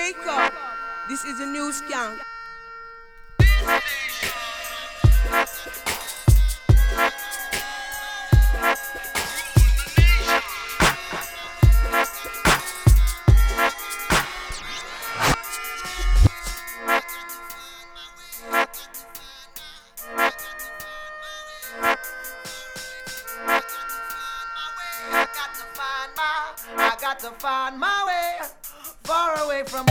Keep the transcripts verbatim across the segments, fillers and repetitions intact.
Wake up. This is a new skank. I got to find my way far away from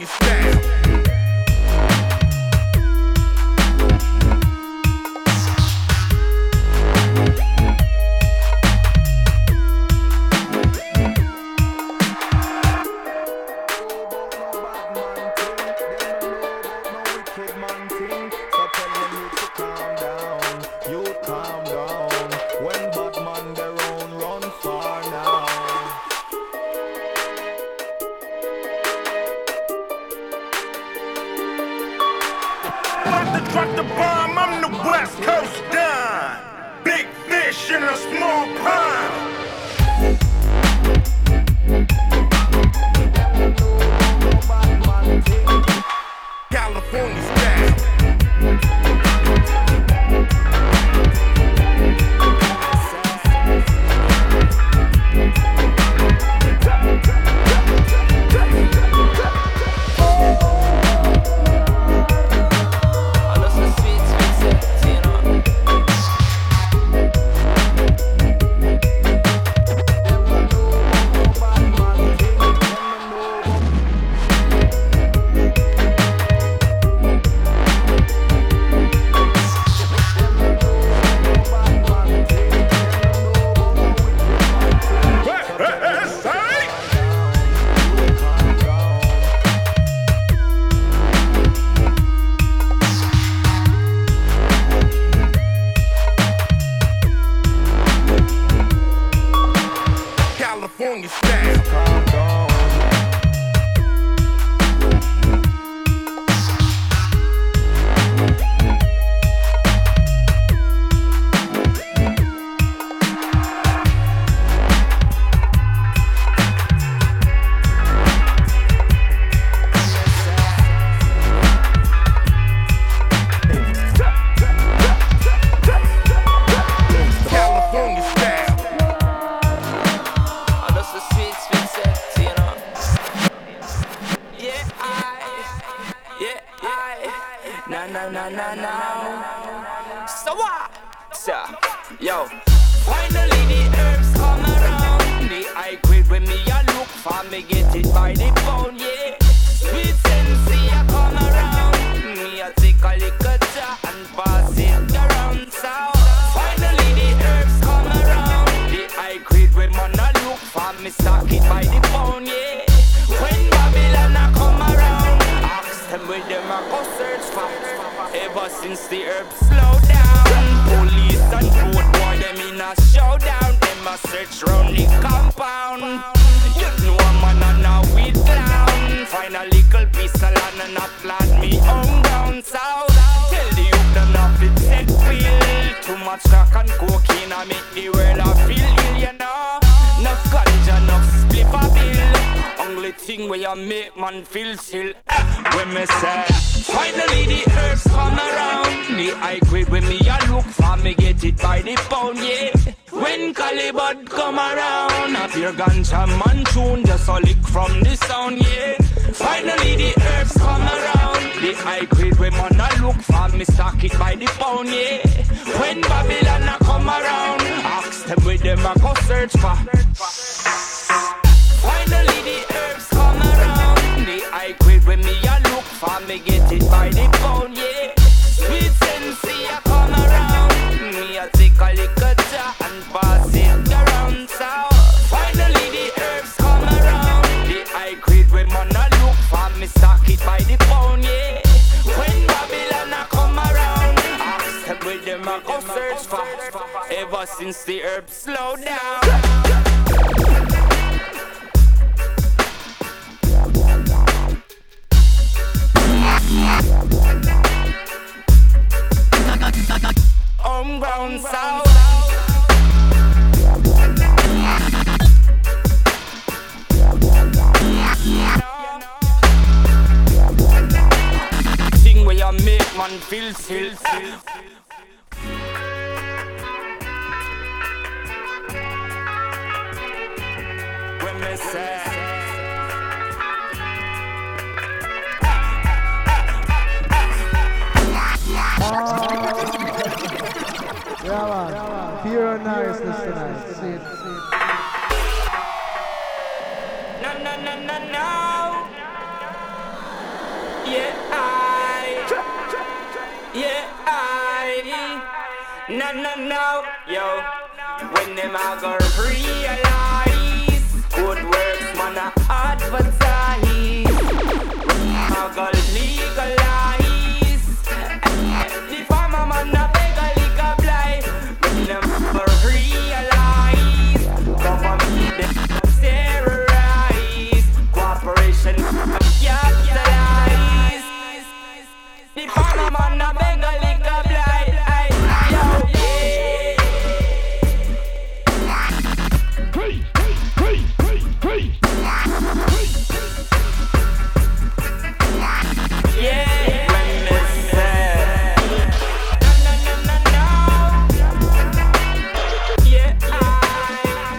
California style. Drop the bomb, I'm the West Coast Don. Big fish in a small pond. California style. California style. Yo, finally the herbs come around. The high grade when me a look for me get it by the pound, yeah. Sweet sensei a come around. Me a take a little jar and pass it around. So finally the herbs come around. The high grade when man a look for me stock it by the pound, yeah. When Babylon a come around, ask them where them a go search for. Ever since the herbs slow down, police and road boy them in a showdown. Them a search round the compound. You know a man and a weed clown. Find a little piece of land and a plant me on down south. Tell the youth them not fit set feel. Too much crack and cocaine a make the world a feel ill, you know. No ganja, no spliff a bill. Only thing where you make man feel still. When me say finally the herbs come around. The high grade when me a look for me get it by the pound, yeah. When Calibut come around, a pure ganja man tune just a lick from the sound, yeah. Finally the herbs come around. The high grade when man a look for me stock it by the pound, yeah. When Babylon a come around, ask them where them a go search for. Finally the herbs come around. The high grade when me a look for me get it by the pound, yeah. Sweet sensei a come around. Me a take a little jar and pass it around. So finally the herbs come around. The high grade when man a look for me stock it by the pound, yeah. When Babylon a come around, ask them where them a go search for. Ever since the herbs slow down. Homegrown sound. Thing where you make man feel still. When me say yeah, man. Yeah, man. Pure niceness tonight. See it, see it. No, no, no, no, no. no, no, yo. When them a go realize good works man a advertise. When them a go legalize, the farmer man a beg a lick a blind. When them a go realize government them terrorize, cooperation capitalize. The farmer man a beg a lick a blind. Yo, yeah. Hey, hey, hey, hey, hey. Yeah, when me say no, no, no, no, no. Yeah, I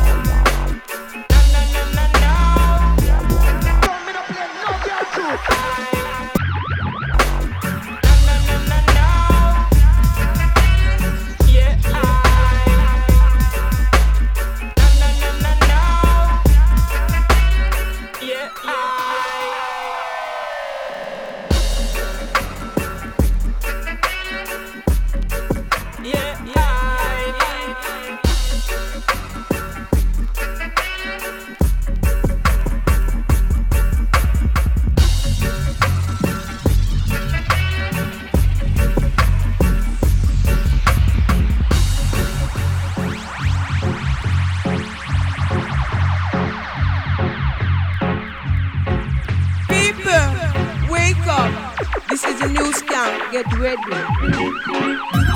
no, no, no, no, no. Don't me no play no girl too. No, no, no, no, no. Yeah, I no, no, no, no, no. Yeah, I. Yeah, I. People, wake up. This is a new skank. Get ready.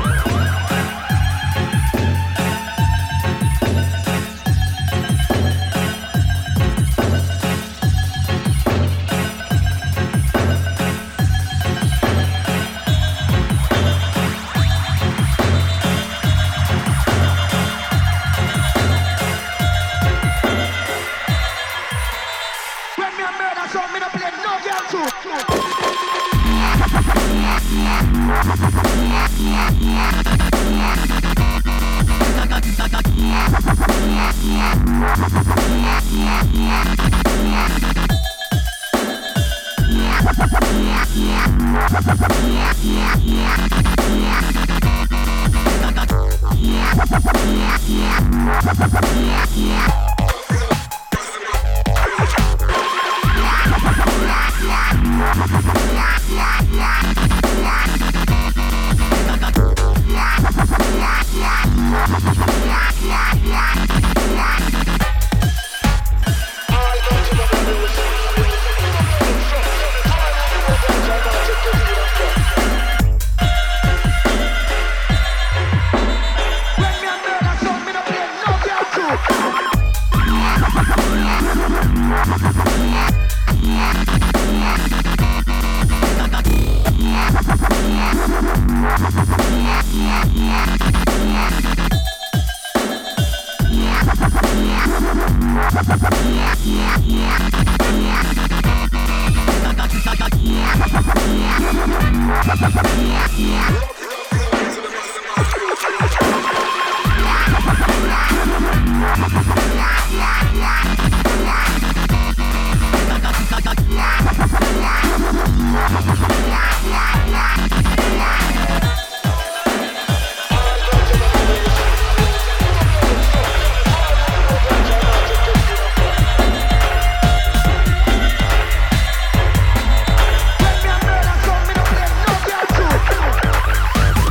When me a murder song, me no play no girl too. When me a murder song, me no play no girl too. When me a murder song, me no play no girl too.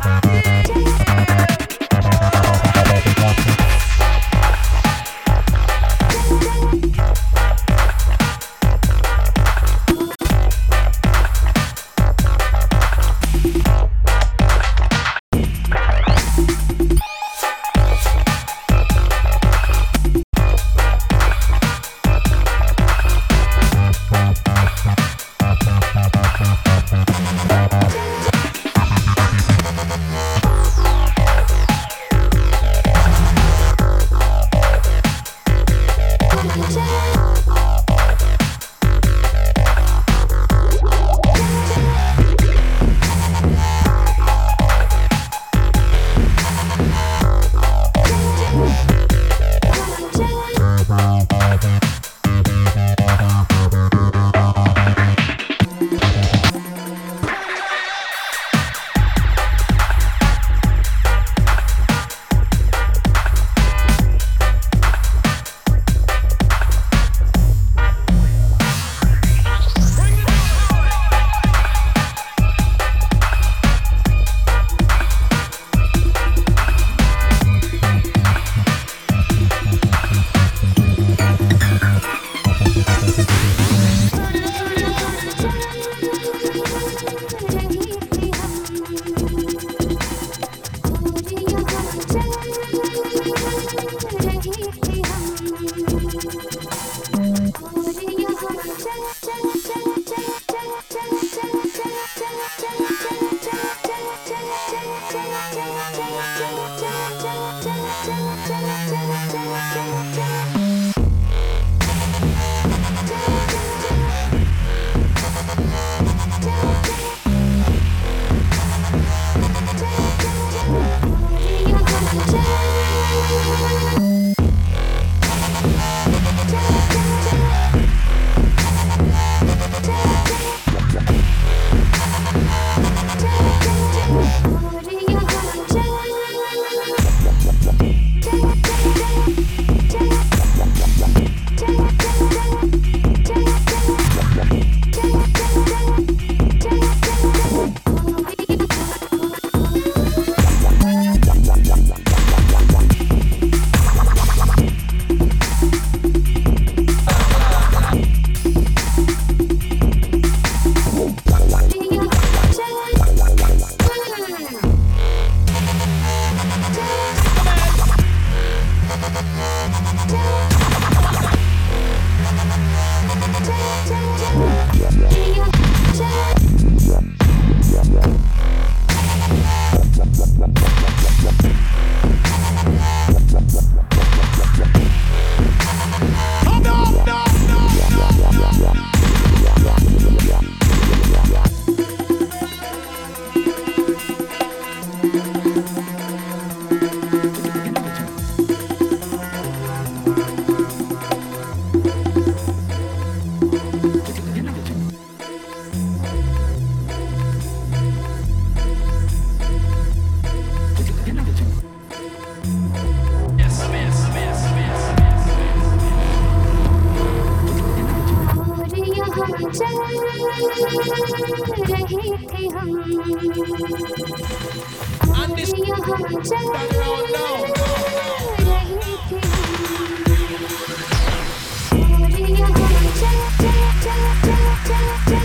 Now